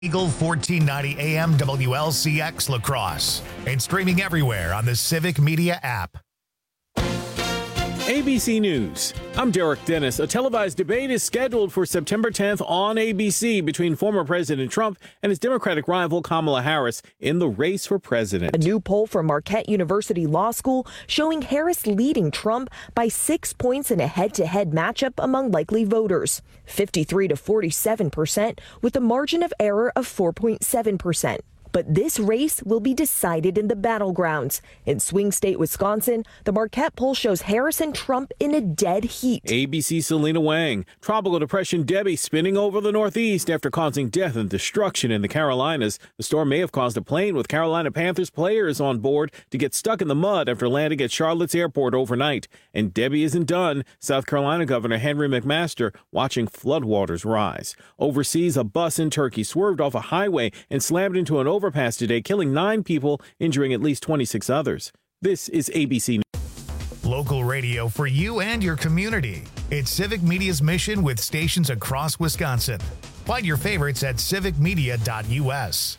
Eagle 1490 AM WLCX La Crosse and streaming everywhere on the Civic Media app. ABC News. I'm Derek Dennis. A televised debate is scheduled for September 10th on ABC between former President Trump and his Democratic rival Kamala Harris in the race for president. A new poll from Marquette University Law School showing Harris leading Trump by 6 points in a head-to-head matchup among likely voters, 53 to 47%, with a margin of error of 4.7%. But this race will be decided in the battlegrounds. In swing state Wisconsin, the Marquette poll shows Harris and Trump in a dead heat. ABC Selena Wang. Tropical depression Debbie spinning over the Northeast after causing death and destruction in the Carolinas. The storm may have caused a plane with Carolina Panthers players on board to get stuck in the mud after landing at Charlotte's airport overnight. And Debbie isn't done. South Carolina Governor Henry McMaster watching floodwaters rise. Overseas, a bus in Turkey swerved off a highway and slammed into an overpass today, killing 9 people, injuring at least 26 others. This is ABC News. Local radio for you and your community. It's Civic Media's mission with stations across Wisconsin. Find your favorites at civicmedia.us.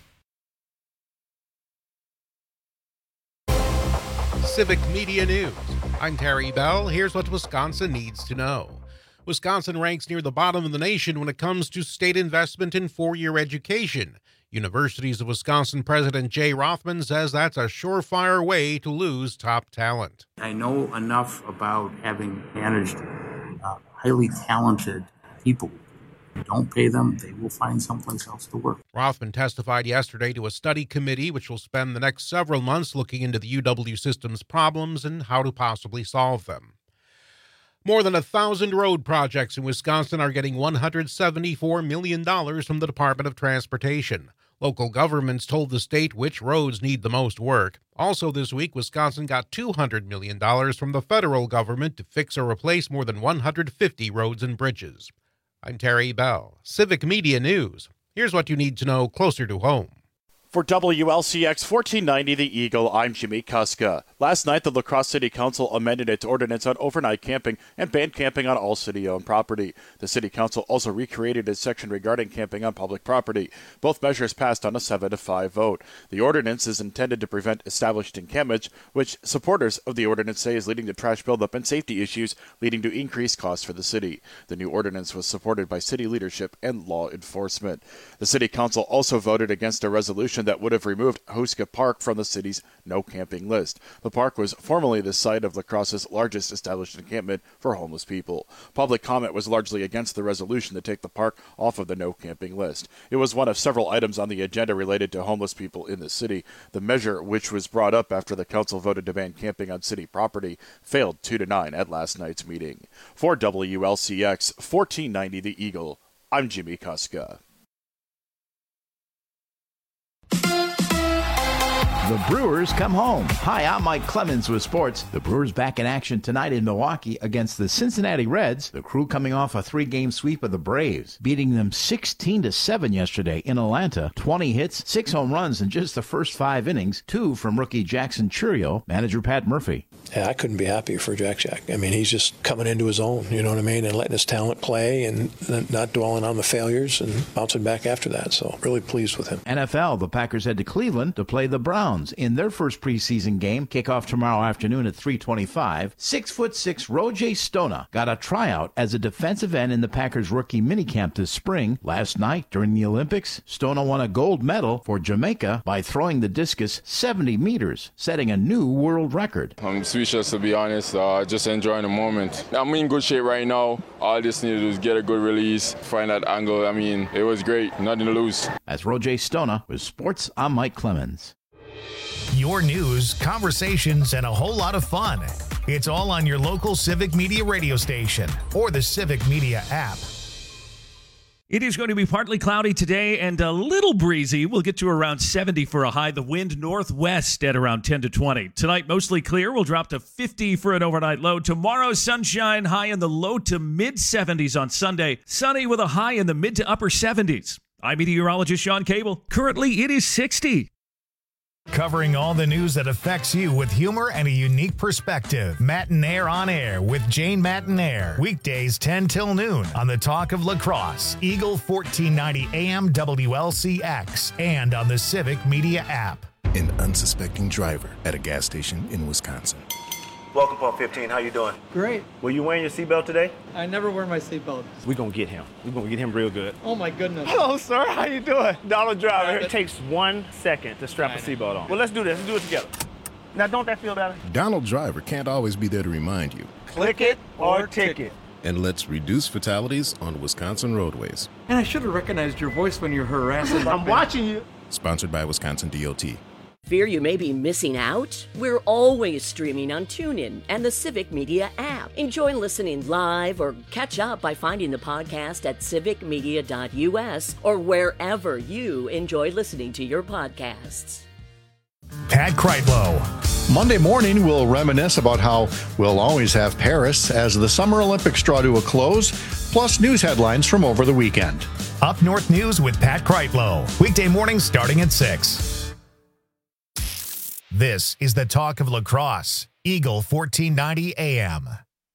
Civic Media News. I'm Terry Bell. Here's what Wisconsin needs to know. Wisconsin ranks near the bottom of the nation when it comes to state investment in four-year education. Universities of Wisconsin President Jay Rothman says that's a surefire way to lose top talent. I know enough about having managed highly talented people. If you don't pay them, they will find someplace else to work. Rothman testified yesterday to a study committee which will spend the next several months looking into the UW system's problems and how to possibly solve them. More than 1,000 road projects in Wisconsin are getting $174 million from the Department of Transportation. Local governments told the state which roads need the most work. Also this week, Wisconsin got $200 million from the federal government to fix or replace more than 150 roads and bridges. I'm Terry Bell, Civic Media News. Here's what you need to know closer to home. For WLCX 1490 The Eagle, I'm Jimmy Kuska. Last night, the La Crosse City Council amended its ordinance on overnight camping and banned camping on all city-owned property. The City Council also recreated its section regarding camping on public property. Both measures passed on a 7-5 vote. The ordinance is intended to prevent established encampment, which supporters of the ordinance say is leading to trash buildup and safety issues, leading to increased costs for the city. The new ordinance was supported by city leadership and law enforcement. The City Council also voted against a resolution that would have removed Houska Park from the city's no camping list. The park was formerly the site of La Crosse's largest established encampment for homeless people. Public comment was largely against the resolution to take the park off of the no camping list. It was one of several items on the agenda related to homeless people in the city. The measure, which was brought up after the council voted to ban camping on city property, failed 2-9 at last night's meeting. For WLCX 1490 The Eagle, I'm Jimmy Kuska. The Brewers come home. Hi, I'm Mike Clemens with sports. The Brewers back in action tonight in Milwaukee against the Cincinnati Reds. The Crew coming off a 3-game sweep of the Braves, beating them 16-7 yesterday in Atlanta. 20 hits, 6 home runs in just the first 5 innings, 2 from rookie Jackson Chourio. Manager Pat Murphy. Yeah, I couldn't be happier for Jack. I mean, he's just coming into his own, you know what I mean, and letting his talent play and not dwelling on the failures and bouncing back after that. So really pleased with him. NFL, the Packers head to Cleveland to play the Browns in their first preseason game. Kickoff tomorrow afternoon at 3:25. 6'6" Roger Stona got a tryout as a defensive end in the Packers rookie minicamp this spring. Last night during the Olympics, Stona won a gold medal for Jamaica by throwing the discus 70 meters, setting a new world record. I'm speechless, to be honest. Just enjoying the moment. I'm in good shape right now. All I just needed was get a good release, find that angle. I mean, it was great. Nothing to lose. As Roger Stona with Sports, I'm Mike Clemens. Your news, conversations, and a whole lot of fun. It's all on your local Civic Media radio station or the Civic Media app. It is going to be partly cloudy today and a little breezy. We'll get to around 70 for a high. The wind northwest at around 10 to 20. Tonight, mostly clear. We'll drop to 50 for an overnight low. Tomorrow, sunshine, high in the low to mid 70s on Sunday. Sunny with a high in the mid to upper 70s. I'm meteorologist Sean Cable. Currently, it is 60. Covering all the news that affects you with humor and a unique perspective. Matinaire on Air with Jane Matinaire. Weekdays 10 till noon on the Talk of Lacrosse, Eagle 1490 AM WLCX, and on the Civic Media app. An unsuspecting driver at a gas station in Wisconsin. Welcome, Pump 15. How you doing? Great. Were you wearing your seatbelt today? I never wear my seatbelt. We're going to get him. We're going to get him real good. Oh, my goodness. Hello, sir. How you doing? Donald Driver. It takes 1 second to strap a seatbelt on. Well, let's do this. Let's do it together. Now, don't that feel better? Donald Driver can't always be there to remind you. Click it or ticket. And let's reduce fatalities on Wisconsin roadways. And I should have recognized your voice when you're harassing. I'm watching you. Sponsored by Wisconsin DOT. Fear you may be missing out? We're always streaming on TuneIn and the Civic Media app. Enjoy listening live or catch up by finding the podcast at civicmedia.us or wherever you enjoy listening to your podcasts. Pat Kreitlow. Monday morning, we'll reminisce about how we'll always have Paris as the Summer Olympics draw to a close, plus news headlines from over the weekend. Up North News with Pat Kreitlow. Weekday mornings starting at 6. This is the Talk of Lacrosse, Eagle 1490 AM.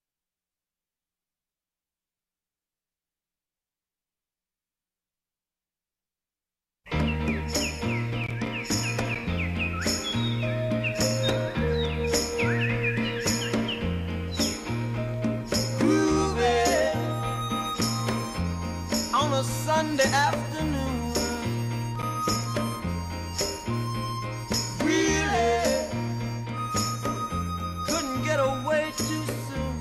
On a Sunday afternoon. Get away too soon.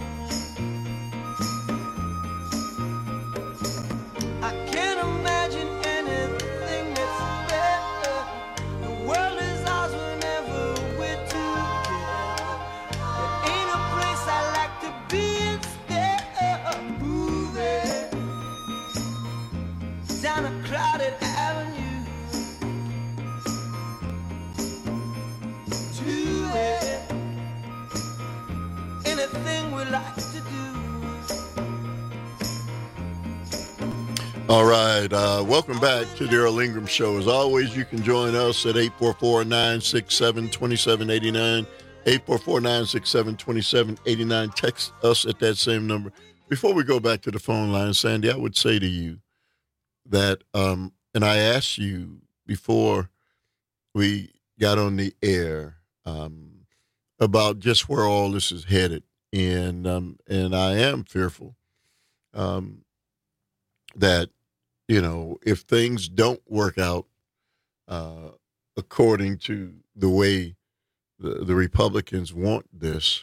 I can't imagine anything that's better. The world is ours whenever we're together. There ain't a place I like to be instead of moving down a crowded avenue to it. Anything we like to do. All right, welcome back to the Earl Ingram Show. As always, you can join us at 844-967-2789, 844-967-2789. Text us at that same number. Before we go back to the phone line, Sandy, I would say to you that, and I asked you before we got on the air, about just where all this is headed, and I am fearful that, you know, if things don't work out according to the way the Republicans want this,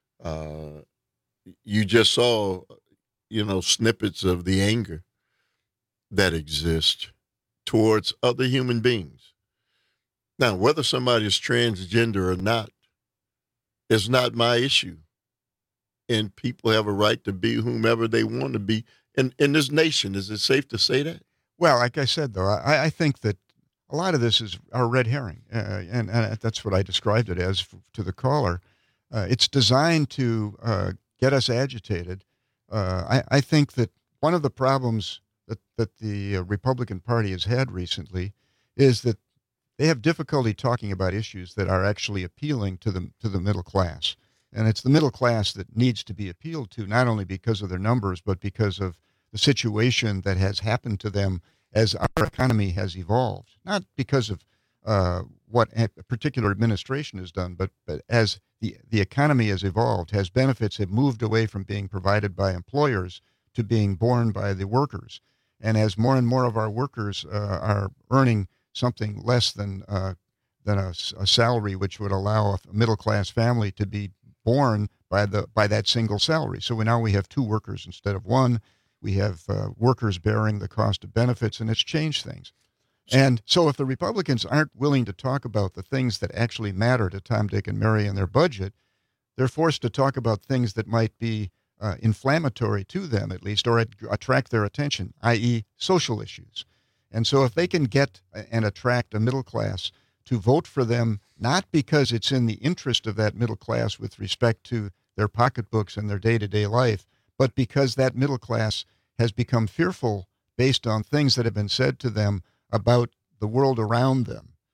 you just saw, you know, snippets of the anger that exists towards other human beings. Now, whether somebody is transgender or not, it's not my issue. And people have a right to be whomever they want to be in this nation. Is it safe to say that? Well, like I said, though, I think that a lot of this is our red herring. And that's what I described it as to the caller. It's designed to get us agitated. I think that one of the problems that the Republican Party has had recently is that they have difficulty talking about issues that are actually appealing to the middle class. And it's the middle class that needs to be appealed to, not only because of their numbers, but because of the situation that has happened to them as our economy has evolved. Not because of what a particular administration has done, but as the economy has evolved, as benefits have moved away from being provided by employers to being borne by the workers. And as more and more of our workers are earning something less than a salary, which would allow a middle-class family to be borne by that single salary. So now we have two workers instead of one. We have workers bearing the cost of benefits, and it's changed things. And so if the Republicans aren't willing to talk about the things that actually matter to Tom, Dick, and Mary in their budget, they're forced to talk about things that might be inflammatory to them, at least, or attract their attention, i.e. social issues. And so if they can get and attract a middle class to vote for them, not because it's in the interest of that middle class with respect to their pocketbooks and their day-to-day life, but because that middle class has become fearful based on things that have been said to them about the world around them.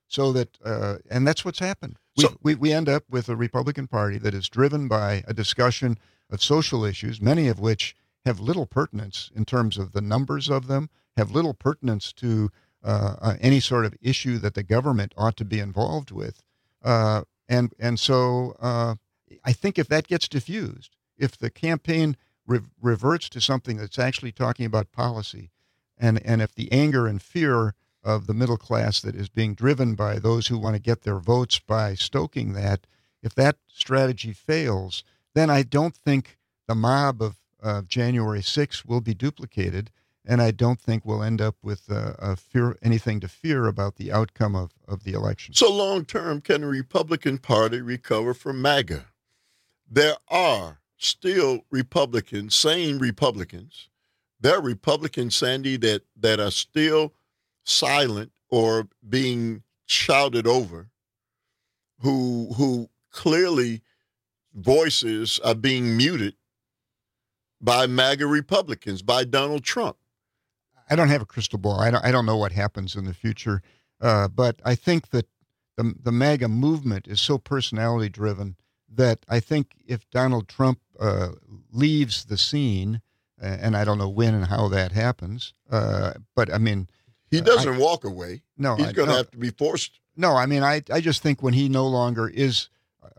so that, and that's what's happened. We end up with a Republican Party that is driven by a discussion of social issues, many of which have little pertinence in terms of the numbers of them, have little pertinence to any sort of issue that the government ought to be involved with. And so I think if that gets diffused, if the campaign reverts to something that's actually talking about policy, and if the anger and fear of the middle class that is being driven by those who want to get their votes by stoking that, if that strategy fails, then I don't think the mob of January 6th will be duplicated, and I don't think we'll end up with anything to fear about the outcome of the election. So long term, can the Republican Party recover from MAGA? There are still Republicans, sane Republicans. There are Republicans, Sandy, that are still silent or being shouted over, who clearly voices are being muted by MAGA Republicans, by Donald Trump. I don't have a crystal ball. I don't know what happens in the future, but I think that the MAGA movement is so personality driven that I think if Donald Trump leaves the scene, and I don't know when and how that happens, but I mean, he doesn't walk away. No, he's going to have to be forced. No, I mean, I just think when he no longer is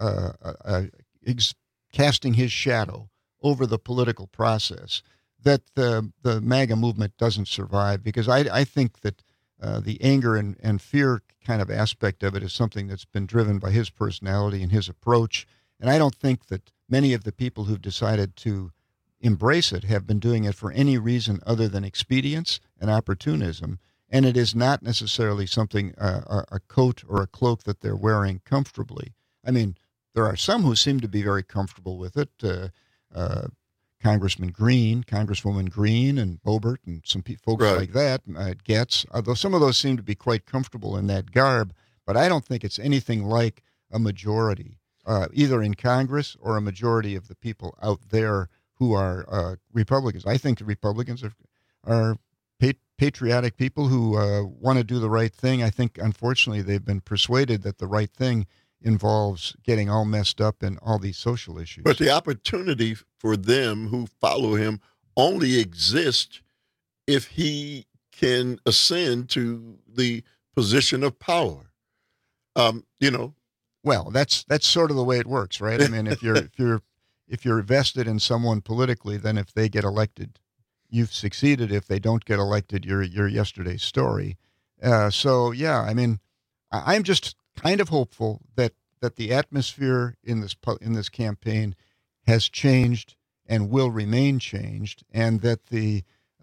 casting his shadow over the political process, that the MAGA movement doesn't survive, because I think that the anger and fear kind of aspect of it is something that's been driven by his personality and his approach. And I don't think that many of the people who've decided to embrace it have been doing it for any reason other than expedience and opportunism. And it is not necessarily something, a coat or a cloak that they're wearing comfortably. I mean, there are some who seem to be very comfortable with it. Congressman Green, Congresswoman Green, and Boebert, and some folks like that, Getz, although some of those seem to be quite comfortable in that garb, but I don't think it's anything like a majority, either in Congress or a majority of the people out there who are Republicans. I think the Republicans are patriotic people who want to do the right thing. I think, unfortunately, they've been persuaded that the right thing involves getting all messed up in all these social issues. But the opportunity for them who follow him only exists if he can ascend to the position of power. Well, that's sort of the way it works, right? I mean, if you're vested in someone politically, then if they get elected, you've succeeded. If they don't get elected, you're yesterday's story. So yeah, I mean, I'm just kind of hopeful that the atmosphere in this campaign has changed and will remain changed, and that the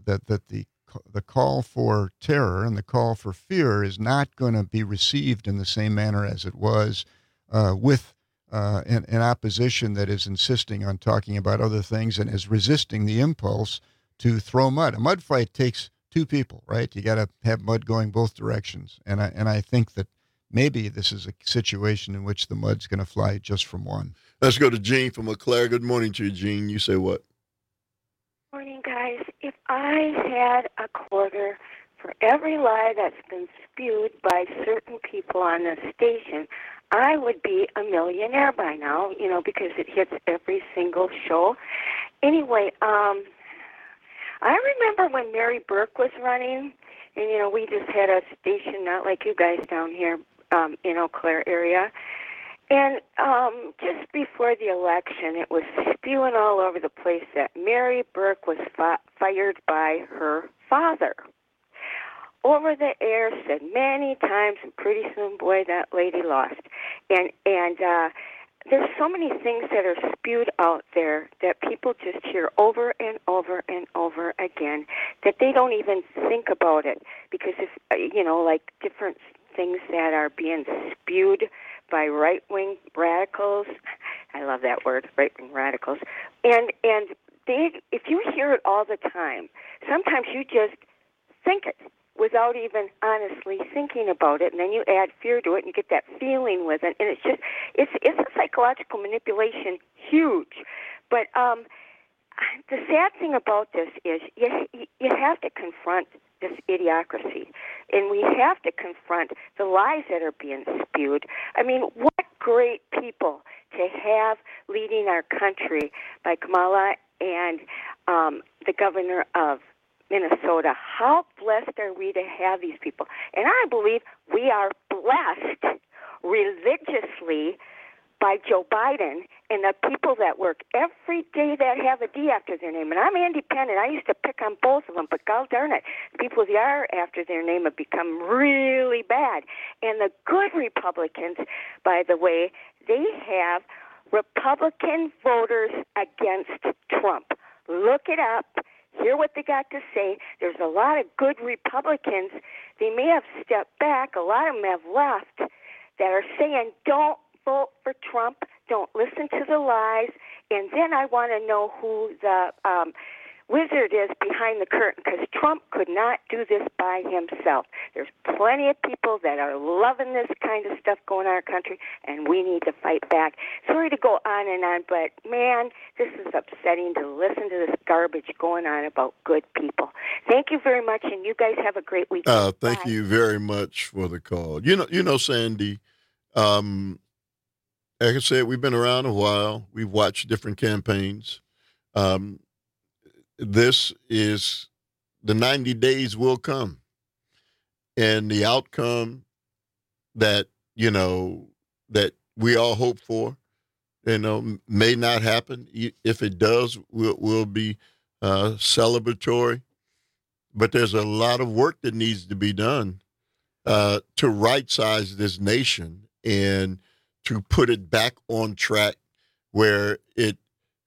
call for terror and the call for fear is not going to be received in the same manner as it was with an opposition that is insisting on talking about other things and is resisting the impulse to throw mud. A mud fight takes two people, right? You got to have mud going both directions, and I think that maybe this is a situation in which the mud's going to fly just from one. Let's go to Gene from Eau Claire. Good morning to you, Gene. You say what? Morning, guys. If I had a quarter for every lie that's been spewed by certain people on this station, I would be a millionaire by now, because it hits every single show. Anyway, I remember when Mary Burke was running, and, we just had a station, not like you guys down here in Eau Claire area. And just before the election, it was spewing all over the place that Mary Burke was fired by her father. Over the air, said many times, and pretty soon, boy, that lady lost. And there's so many things that are spewed out there that people just hear over and over and over again, that they don't even think about it. Because if, like different things that are being spewed by right-wing radicals. I love that word, right-wing radicals. And if you hear it all the time, sometimes you just think it without even honestly thinking about it, and then you add fear to it, and you get that feeling with it, and it's a psychological manipulation, huge. But the sad thing about this is you have to confront this idiocracy. And we have to confront the lies that are being spewed. I mean, what great people to have leading our country like Kamala and the governor of Minnesota. How blessed are we to have these people? And I believe we are blessed religiously by Joe Biden and the people that work every day that have a D after their name. And I'm independent. I used to pick on both of them, but God darn it, the people with the R after their name have become really bad. And the good Republicans, by the way, they have Republican voters against Trump. Look it up. Hear what they got to say. There's a lot of good Republicans. They may have stepped back. A lot of them have left that are saying, don't vote for Trump. Don't listen to the lies. And then I want to know who the wizard is behind the curtain, because Trump could not do this by himself. There's plenty of people that are loving this kind of stuff going on in our country, and we need to fight back. Sorry to go on, but, man, this is upsetting to listen to this garbage going on about good people. Thank you very much, and you guys have a great weekend. Thank you very much for the call. You know, Sandy, like I said, we've been around a while. We've watched different campaigns. This is the 90 days will come, and the outcome that, that we all hope for, may not happen. If it does, we'll be celebratory, but there's a lot of work that needs to be done to right-size this nation and to put it back on track where it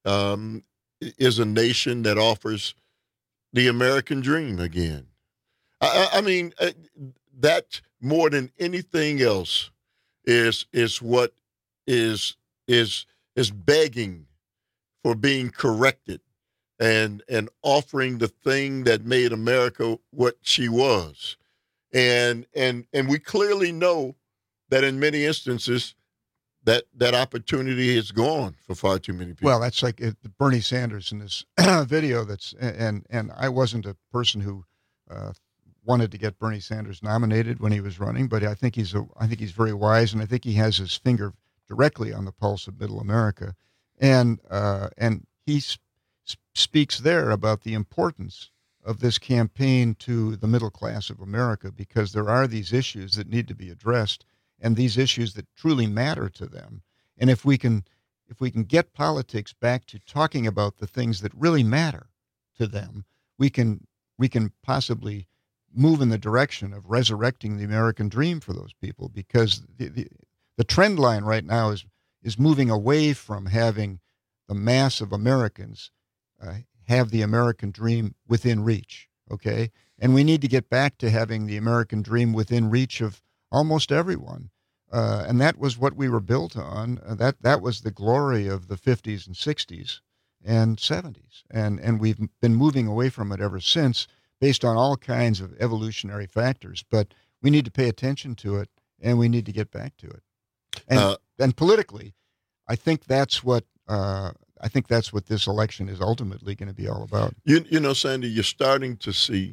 is a nation that offers the American dream again. I mean, that more than anything else is what is begging for being corrected and offering the thing that made America what she was. And we clearly know that in many instances that opportunity is gone for far too many people. Well, that's like Bernie Sanders in this video. And I wasn't a person who wanted to get Bernie Sanders nominated when he was running, but I think he's very wise, and I think he has his finger directly on the pulse of Middle America, and he speaks there about the importance of this campaign to the middle class of America, because there are these issues that need to be addressed, and these issues that truly matter to them. And if we can get politics back to talking about the things that really matter to them, we can possibly move in the direction of resurrecting the American dream for those people, because the trend line right now is moving away from having the mass of Americans have the American dream within reach, okay? And we need to get back to having the American dream within reach of almost everyone. And that was what we were built on. That was the glory of the 50s and 60s and 70s. And we've been moving away from it ever since, based on all kinds of evolutionary factors. But we need to pay attention to it, and we need to get back to it. And politically, I think that's what this election is ultimately going to be all about. You know, Sandy, you're starting to see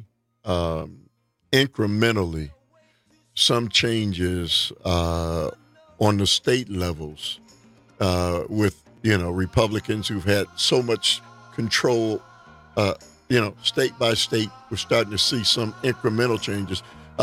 incrementally some changes on the state levels with, Republicans who've had so much control, state by state. We're starting to see some incremental changes.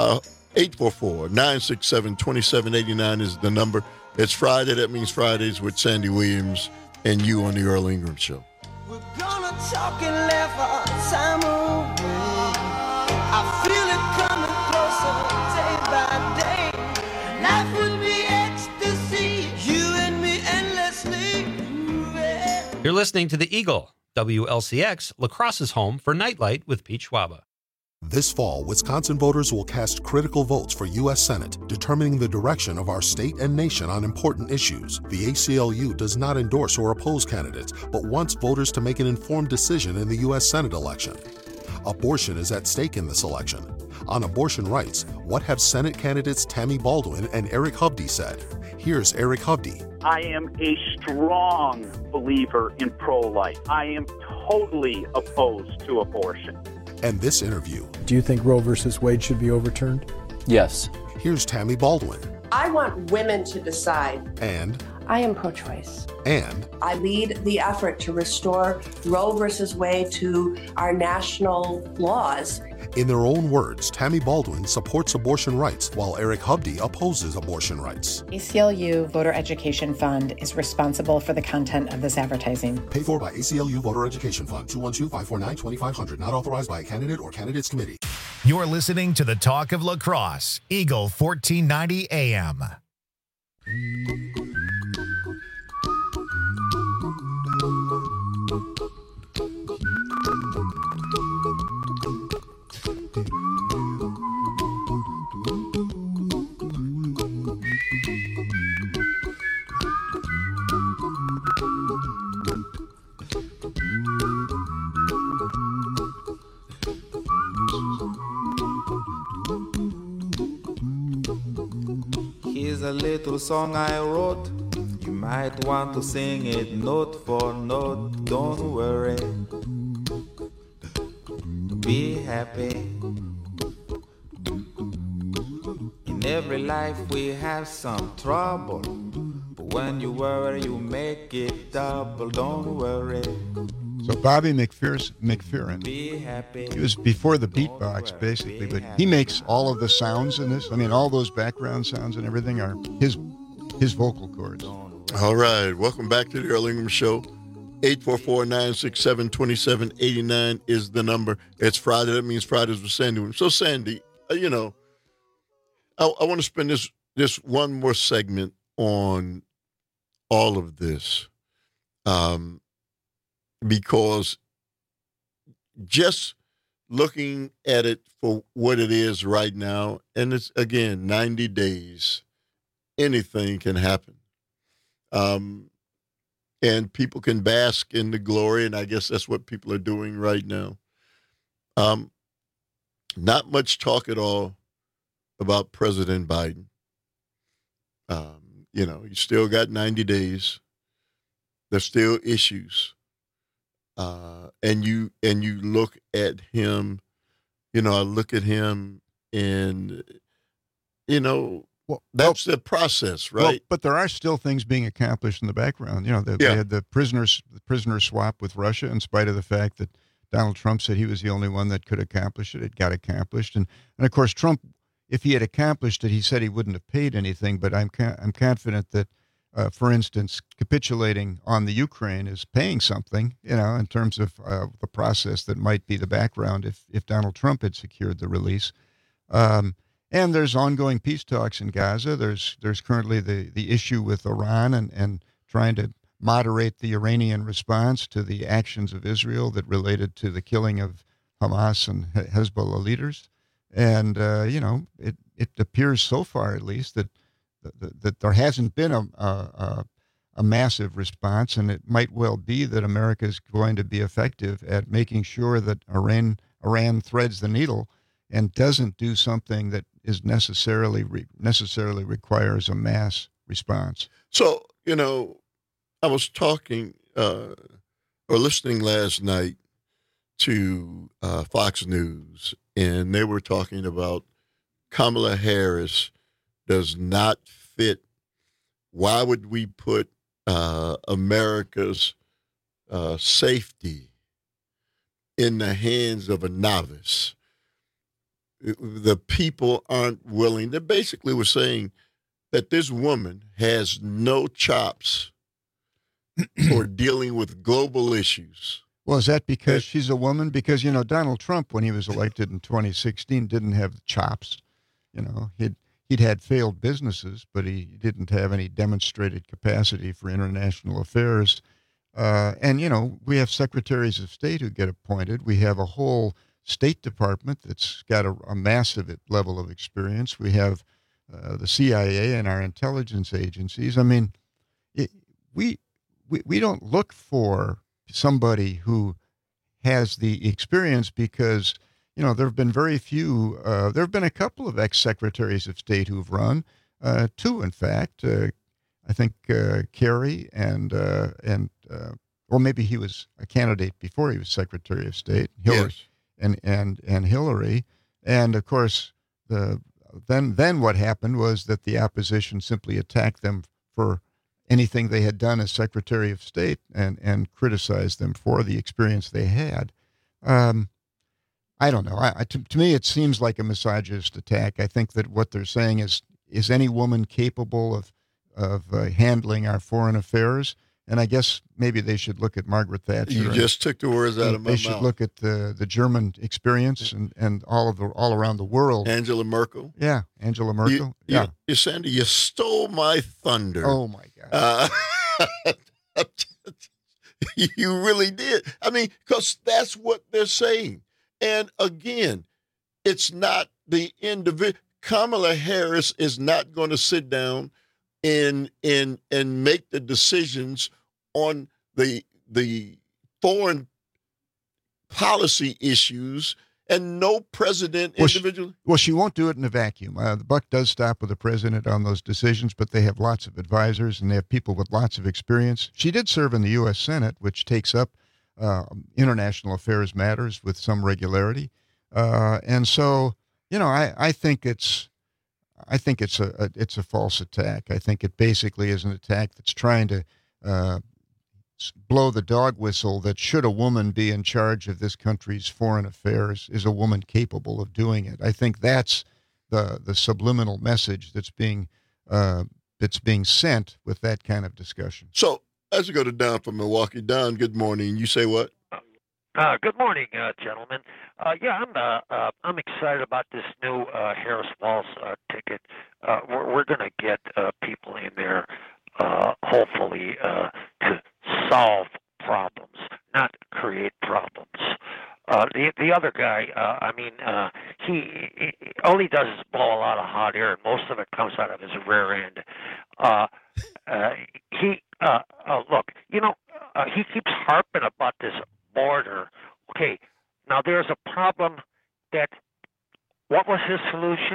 844-967-2789 is the number. It's Friday. That means Fridays with Sandy Williams and you on the Earl Ingram Show. We're gonna talk and laugh our time away. I feel it coming closer day by day. Life would be ecstasy, you and me endlessly moving. You're listening to The Eagle, WLCX, La Crosse's home for Nightlight with Pete Schwaba. This fall, Wisconsin voters will cast critical votes for U.S. Senate, determining the direction of our state and nation on important issues. The ACLU does not endorse or oppose candidates, but wants voters to make an informed decision in the U.S. Senate election. Abortion is at stake in this election. On abortion rights, what have Senate candidates Tammy Baldwin and Eric Hovde said? Here's Eric Hovde. I am a strong believer in pro-life. I am totally opposed to abortion. and this interview. Do you think Roe versus Wade should be overturned? Yes. Here's Tammy Baldwin. I want women to decide. And I am pro-choice. And I lead the effort to restore Roe versus Wade to our national laws. in their own words, Tammy Baldwin supports abortion rights while Eric Hovde opposes abortion rights. ACLU Voter Education Fund is responsible for the content of this advertising. Paid for by ACLU Voter Education Fund, 212-549-2500, not authorized by a candidate or candidates committee. You're listening to the Talk of Lacrosse, Eagle 1490 AM. Here's a little song I wrote. You might want to sing it note for note. Don't worry. Be happy. In every life we have some trouble. But when you worry, you make it double. Don't worry. So Bobby McFerrin, he was before the beatbox, basically, but he makes all of the sounds in this. I mean, all those background sounds and everything are his vocal cords. All right. Welcome back to the Earl Ingram Show. 844-967-2789 is the number. It's Friday. That means Fridays with Sandy. So, Sandy, I want to spend this one more segment on all of this. Because just looking at it for what it is right now, and it's, again, 90 days, anything can happen. And people can bask in the glory, and I guess that's what people are doing right now. Not much talk at all about President Biden. You still got 90 days. There's still issues. And you look at him, I look at him and, that's the process, right? Well, but there are still things being accomplished in the background. They had the prisoner swap with Russia, in spite of the fact that Donald Trump said he was the only one that could accomplish it. It got accomplished. And of course, Trump, if he had accomplished it, he said he wouldn't have paid anything. But I'm confident that, for instance, capitulating on the Ukraine is paying something, in terms of the process that might be the background if Donald Trump had secured the release. And there's ongoing peace talks in Gaza. There's currently the issue with Iran and trying to moderate the Iranian response to the actions of Israel that related to the killing of Hamas and Hezbollah leaders. And, it appears so far, at least, that there hasn't been a massive response, and it might well be that America is going to be effective at making sure that Iran threads the needle and doesn't do something that is necessarily requires a mass response. So, I was talking or listening last night to Fox News, and they were talking about Kamala Harris does not fit. Why would we put America's safety in the hands of a novice? The people aren't willing. They basically were saying that this woman has no chops for dealing with global issues. Well, is that because she's a woman? Because, Donald Trump, when he was elected in 2016, didn't have the chops. He'd had failed businesses, but he didn't have any demonstrated capacity for international affairs. And we have secretaries of state who get appointed. We have a whole State Department that's got a massive level of experience. We have the CIA and our intelligence agencies. I mean, we don't look for somebody who has the experience because there have been very few. There have been a couple of ex-secretaries of state who've run, two, in fact. I think Kerry and or maybe he was a candidate before he was Secretary of State. Hillary. Yes. and Hillary. And of course, then what happened was that the opposition simply attacked them for anything they had done as Secretary of State and criticized them for the experience they had. I don't know. To me, it seems like a misogynist attack. I think that what they're saying is any woman capable of handling our foreign affairs? And I guess maybe they should look at Margaret Thatcher. You just took the words out of my mouth. They should look at the German experience and all around the world. Angela Merkel. Yeah, Angela Merkel. Sandy, you stole my thunder. Oh my God. You really did. I mean, because that's what they're saying. And again, it's not the individual. Kamala Harris is not going to sit down and make the decisions on the foreign policy issues, and no president individually. Well, she won't do it in a vacuum. The buck does stop with the president on those decisions, but they have lots of advisors and they have people with lots of experience. She did serve in the U.S. Senate, which takes up international affairs matters with some regularity, and so I think it's a false attack. I think it basically is an attack that's trying to blow the dog whistle that should a woman be in charge of this country's foreign affairs, is a woman capable of doing it. I think that's the subliminal message that's being sent with that kind of discussion. So as we go to Don from Milwaukee, Don, good morning. You say what? Good morning, gentlemen. I'm excited about this new Harris Falls ticket. We're going to get people in there, hopefully, to solve problems, not create problems. The other guy, he all he does is blow a lot of hot air, and most of it comes out of his rear end. He keeps harping about this border. Okay, now there's a problem that, what was his solution?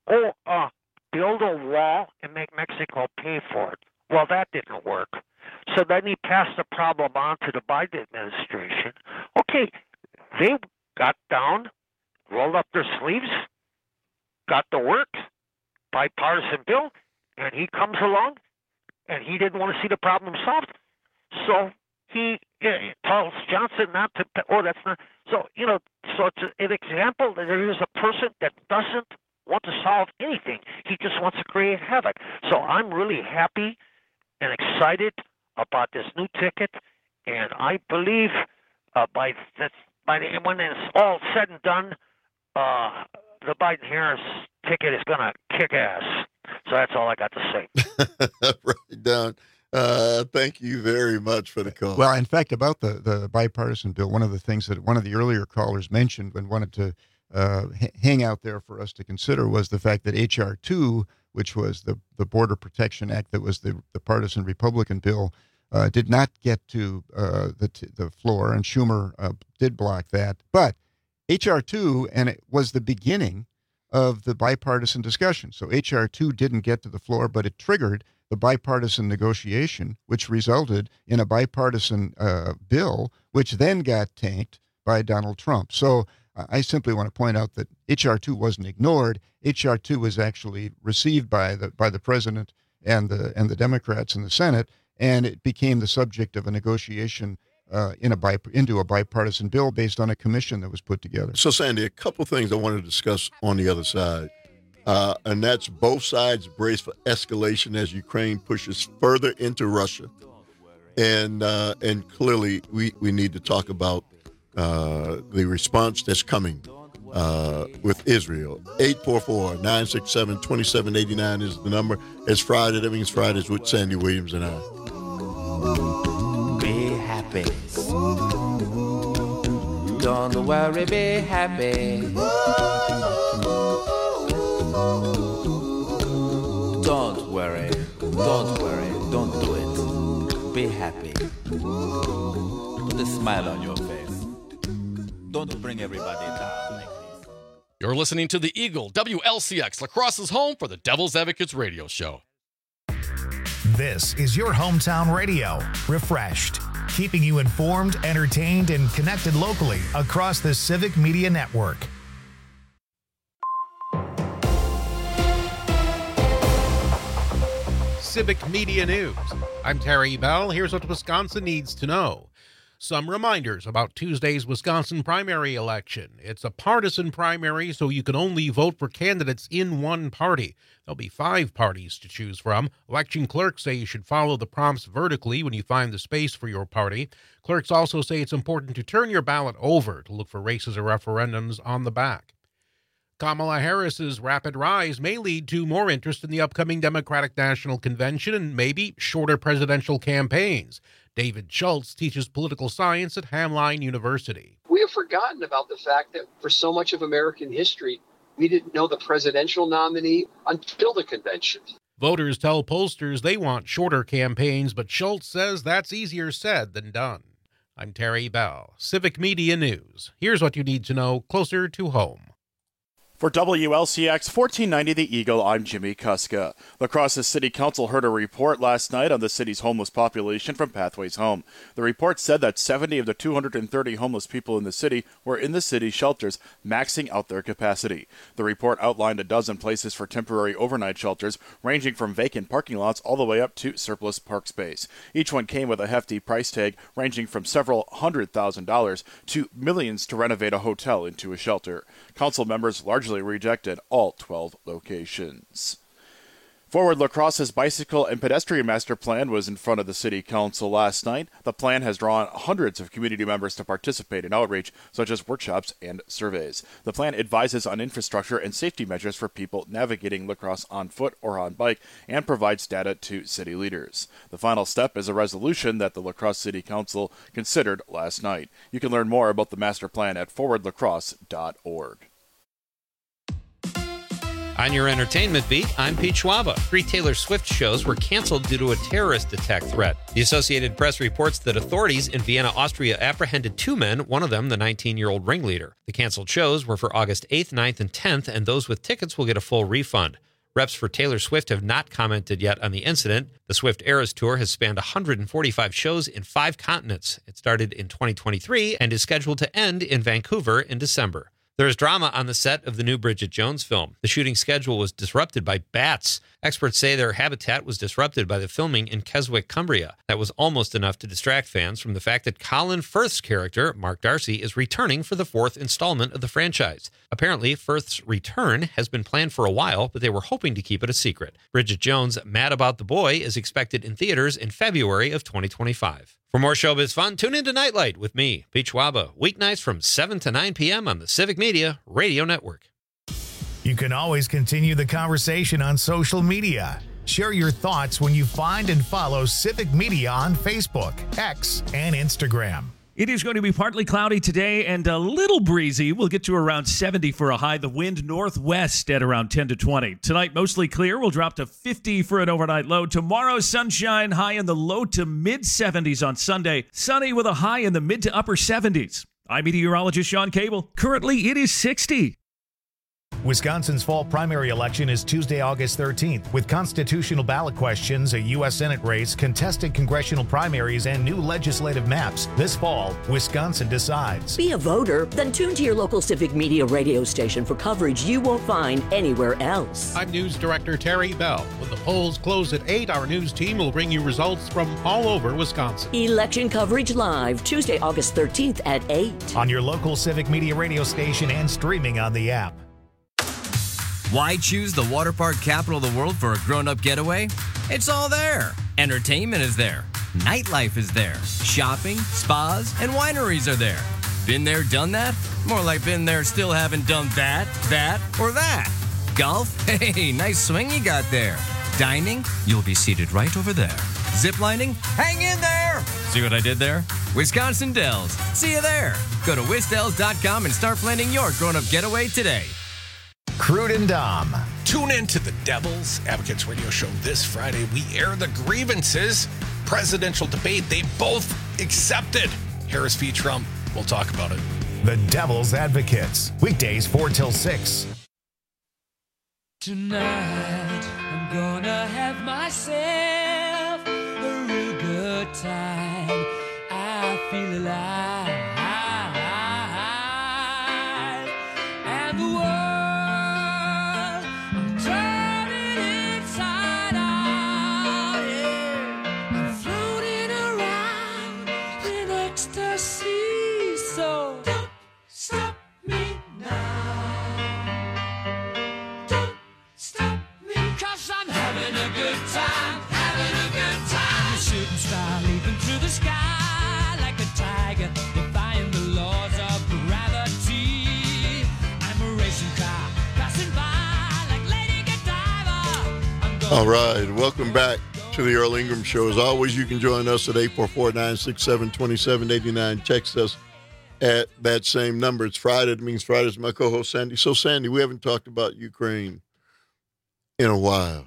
Build a wall and make Mexico pay for it. Well, that didn't work. So then he passed the problem on to the Biden administration. Okay, they got down, rolled up their sleeves, got to work, bipartisan bill, and he comes along, and he didn't want to see the problem solved. So he tells Johnson not to, that's not, so it's an example that there is a person that doesn't want to solve anything. He just wants to create havoc. So I'm really happy and excited about this new ticket, and I believe when it's all said and done, the Biden-Harris ticket is going to kick ass. So that's all I got to say. Right, Don. Thank you very much for the call. Well, in fact, about the bipartisan bill, one of the things that one of the earlier callers mentioned and wanted to hang out there for us to consider was the fact that H.R. 2, which was the Border Protection Act that was the partisan Republican bill, did not get to the floor, and Schumer did block that. But H.R. 2, and it was the beginning of the bipartisan discussion. So H.R. 2 didn't get to the floor, but it triggered the bipartisan negotiation, which resulted in a bipartisan bill, which then got tanked by Donald Trump. So I simply want to point out that H.R. 2 wasn't ignored. H.R. 2 was actually received by the president and the Democrats in the Senate, and it became the subject of a negotiation into a bipartisan bill based on a commission that was put together. So, Sandy, a couple things I want to discuss on the other side, and that's both sides brace for escalation as Ukraine pushes further into Russia, and clearly we need to talk about the response that's coming with Israel. 844-967-2789 is the number. It's Friday. That means Fridays with Sandy Williams and I. Be happy. Don't worry, be happy. Don't worry, don't do it. Be happy. Put a smile on your face. Don't bring everybody down like this. You're listening to the Eagle WLCX, La Crosse's home for the Devil's Advocates radio show. This is your hometown radio, refreshed. keeping you informed, entertained, and connected locally across the Civic Media Network. Civic Media News. I'm Terry Bell. Here's what Wisconsin needs to know. Some reminders about Tuesday's Wisconsin primary election. It's a partisan primary, so you can only vote for candidates in one party. There'll be 5 parties to choose from. Election clerks say you should follow the prompts vertically when you find the space for your party. Clerks also say it's important to turn your ballot over to look for races or referendums on the back. Kamala Harris's rapid rise may lead to more interest in the upcoming Democratic National Convention and maybe shorter presidential campaigns. David Schultz teaches political science at Hamline University. We have forgotten about the fact that for so much of American history, we didn't know the presidential nominee until the convention. Voters tell pollsters they want shorter campaigns, but Schultz says that's easier said than done. I'm Terry Bell, Civic Media News. Here's what you need to know closer to home. For WLCX 1490 The Eagle, I'm Jimmy Kuska. La Crosse's City Council heard a report last night on the city's homeless population from Pathways Home. The report said that 70 of the 230 homeless people in the city were in the city shelters, maxing out their capacity. The report outlined a dozen places for temporary overnight shelters, ranging from vacant parking lots all the way up to surplus park space. Each one came with a hefty price tag, ranging from several $100,000 to millions to renovate a hotel into a shelter. Council members largely rejected all 12 locations. Forward La Crosse's bicycle and pedestrian master plan was in front of the city council last night. The plan has drawn hundreds of community members to participate in outreach, such as workshops and surveys. The plan advises on infrastructure and safety measures for people navigating La Crosse on foot or on bike and provides data to city leaders. The final step is a resolution that the La Crosse City Council considered last night. You can learn more about the master plan at forwardlacrosse.org. On your entertainment beat, I'm Pete Schwaba. 3 Taylor Swift shows were canceled due to a terrorist attack threat. The Associated Press reports that authorities in Vienna, Austria apprehended 2 men, one of them the 19-year-old ringleader. The canceled shows were for August 8th, 9th, and 10th, and those with tickets will get a full refund. Reps for Taylor Swift have not commented yet on the incident. The Swift Eras Tour has spanned 145 shows in 5 continents. It started in 2023 and is scheduled to end in Vancouver in December. There is drama on the set of the new Bridget Jones film. The shooting schedule was disrupted by bats. Experts say their habitat was disrupted by the filming in Keswick, Cumbria. That was almost enough to distract fans from the fact that Colin Firth's character, Mark Darcy, is returning for the 4th installment of the franchise. Apparently, Firth's return has been planned for a while, but they were hoping to keep it a secret. Bridget Jones' Mad About the Boy is expected in theaters in February of 2025. For more showbiz fun, tune into Nightlight with me, Pete Schwaba, weeknights from 7 to 9 p.m. on the Civic Media Radio Network. You can always continue the conversation on social media. Share your thoughts when you find and follow Civic Media on Facebook, X, and Instagram. It is going to be partly cloudy today and a little breezy. We'll get to around 70 for a high. The wind northwest at around 10 to 20. Tonight, mostly clear. We'll drop to 50 for an overnight low. Tomorrow, sunshine, high in the low to mid 70s on Sunday. Sunny with a high in the mid to upper 70s. I'm meteorologist Sean Cable. Currently, it is 60. Wisconsin's fall primary election is Tuesday, August 13th, with constitutional ballot questions, a U.S. Senate race, contested congressional primaries, and new legislative maps. This fall, Wisconsin decides. Be a voter? Then tune to your local Civic Media radio station for coverage you won't find anywhere else. I'm News Director Terry Bell. When the polls close at 8, our news team will bring you results from all over Wisconsin. Election coverage live, Tuesday, August 13th at 8. On your local Civic Media radio station and streaming on the app. Why choose the water park capital of the world for a grown-up getaway? It's all there. Entertainment is there. Nightlife is there. Shopping, spas, and wineries are there. Been there, done that? More like been there, still haven't done that, or that. Golf? Hey, nice swing you got there. Dining? You'll be seated right over there. Ziplining? Hang in there! See what I did there? Wisconsin Dells. See you there. Go to wisdells.com and start planning your grown-up getaway today. Crude and Dom. Tune in to the Devil's Advocates radio show this Friday. We air the grievances. Presidential debate. They both accepted Harris v. Trump. We'll talk about it. The Devil's Advocates. Weekdays 4 till 6. Tonight, I'm gonna have myself a real good time. feel alive. And the world, I'm turning inside out, yeah. I'm floating around in ecstasy, so don't stop me now. Don't stop me, 'cause I'm having a good time, having a good time. A shooting star leaping through the sky like a tiger, defying the laws of gravity. I'm a racing car passing by like Lady Godiva. I'm going. All right, welcome back to the Earl Ingram Show. As always, you can join us at 844-967-2789. Text us at that same number. It's Friday. It means Friday's my co-host, Sandy. So, Sandy, we haven't talked about Ukraine in a while.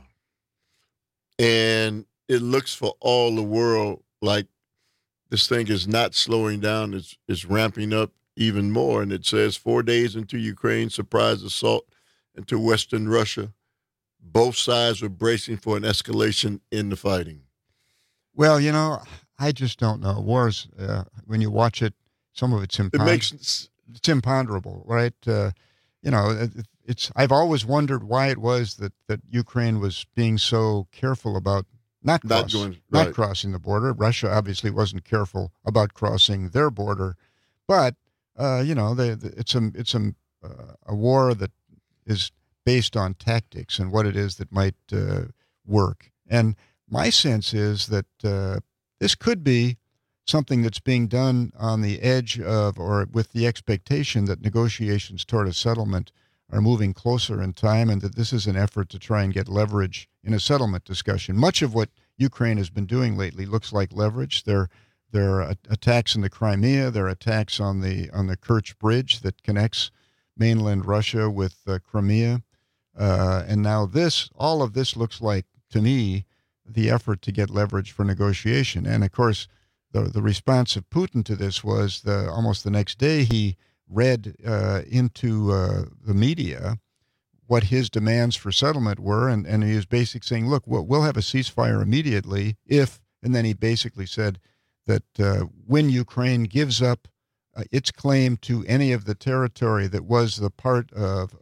And it looks for all the world like this thing is not slowing down. It's ramping up even more. And it says 4 days into Ukraine's surprise assault into Western Russia, both sides were bracing for an escalation in the fighting. Well, you know, I just don't know. Wars, when you watch it, some of it's it's imponderable, right? You know, I've always wondered why it was that Ukraine was being so careful about not crossing the border. Russia obviously wasn't careful about crossing their border, but you know, it's a war that is based on tactics and what it is that might work. And my sense is that this could be something that's being done on the edge of, or with the expectation that negotiations toward a settlement are moving closer in time, and that this is an effort to try and get leverage in a settlement discussion. Much of what Ukraine has been doing lately looks like leverage. There are attacks in the Crimea. There are attacks on the Kerch Bridge that connects mainland Russia with Crimea. And now all of this looks like, to me, the effort to get leverage for negotiation. And of course, the response of Putin to this was almost the next day he read into the media what his demands for settlement were, and he was basically saying, look, we'll have a ceasefire immediately if, and then he basically said that when Ukraine gives up its claim to any of the territory that was the part of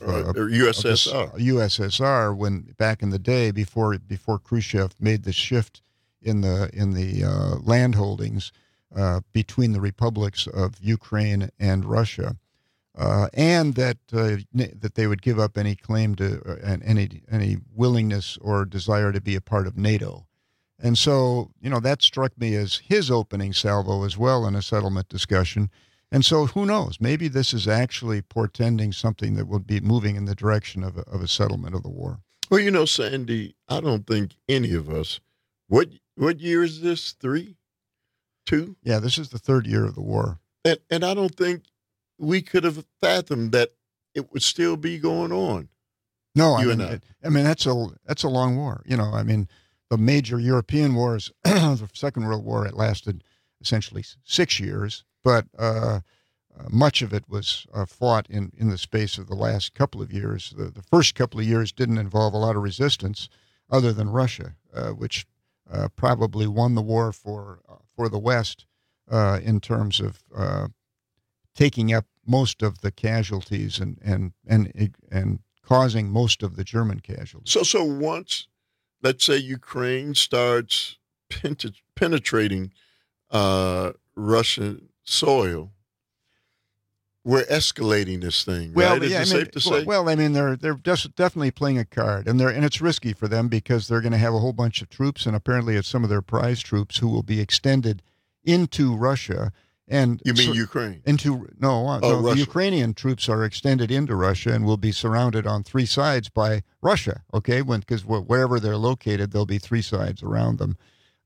USSR when back in the day before Khrushchev made the shift in the land holdings between the republics of Ukraine and Russia, and that they would give up any claim to any willingness or desire to be a part of NATO. And so, you know, that struck me as his opening salvo as well in a settlement discussion. And so who knows? Maybe this is actually portending something that would be moving in the direction of a settlement of the war. Well, you know, Sandy, I don't think any of us, what year is this? 3? 2? Yeah, this is the 3rd year of the war. And I don't think we could have fathomed that it would still be going on. No, I mean that's a long war. You know, I mean, the major European wars, the Second World War, it lasted essentially 6 years, but much of it was fought in the space of the last couple of years. The first couple of years didn't involve a lot of resistance other than Russia, which probably won the war for the West in terms of taking up most of the casualties and causing most of the German casualties. So once, let's say, Ukraine starts penetrating Russian soil, we're escalating this thing, right? Is it safe to say? Well, I mean, they're just definitely playing a card, and it's risky for them because they're going to have a whole bunch of troops, and apparently it's some of their prize troops who will be extended into Russia. And you mean Ukraine? The Ukrainian troops are extended into Russia and will be surrounded on 3 sides by Russia. Okay, because wherever they're located, there'll be 3 sides around them,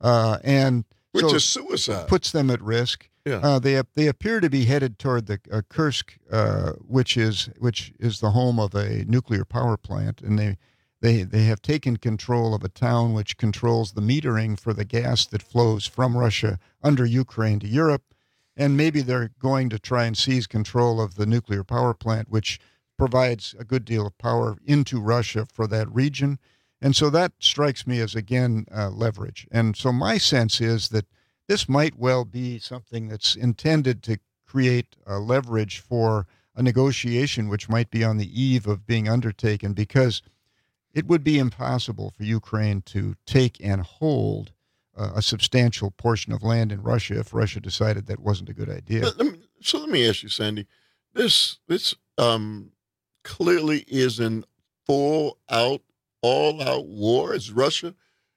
which is suicide. Puts them at risk. Yeah. They appear to be headed toward the Kursk, which is the home of a nuclear power plant, and they have taken control of a town which controls the metering for the gas that flows from Russia under Ukraine to Europe. And maybe they're going to try and seize control of the nuclear power plant, which provides a good deal of power into Russia for that region. And so that strikes me as, again, leverage. And so my sense is that this might well be something that's intended to create leverage for a negotiation which might be on the eve of being undertaken, because it would be impossible for Ukraine to take and hold a substantial portion of land in Russia if Russia decided that wasn't a good idea. So let me ask you, Sandy, this clearly is an all-out war. Is Russia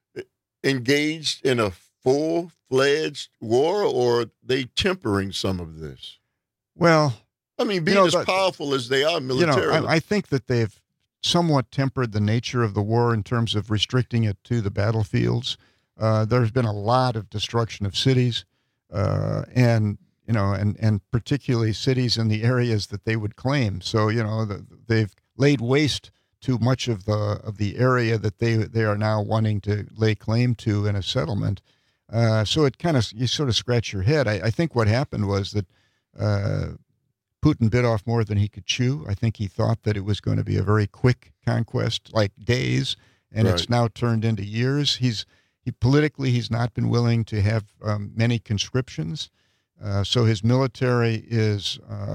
engaged in a full-fledged war, or are they tempering some of this? Well, I mean, being as powerful as they are militarily. I think that they've somewhat tempered the nature of the war in terms of restricting it to the battlefields. There's been a lot of destruction of cities, and particularly cities in the areas that they would claim. So they've laid waste to much of the area that they are now wanting to lay claim to in a settlement. So it you sort of scratch your head. I think what happened was that Putin bit off more than he could chew. I think he thought that it was going to be a very quick conquest, like days, and Right. it's now turned into years. Politically, he's not been willing to have many conscriptions, so his military is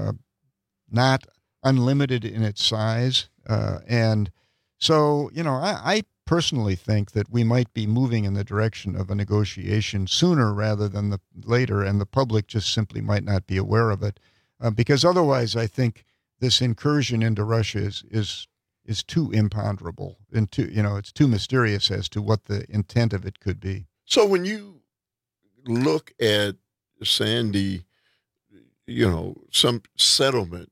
not unlimited in its size, and so I personally think that we might be moving in the direction of a negotiation sooner rather than later, and the public just simply might not be aware of it, because otherwise, I think this incursion into Russia is too imponderable and it's too mysterious as to what the intent of it could be. So when you look at, Sandy, some settlement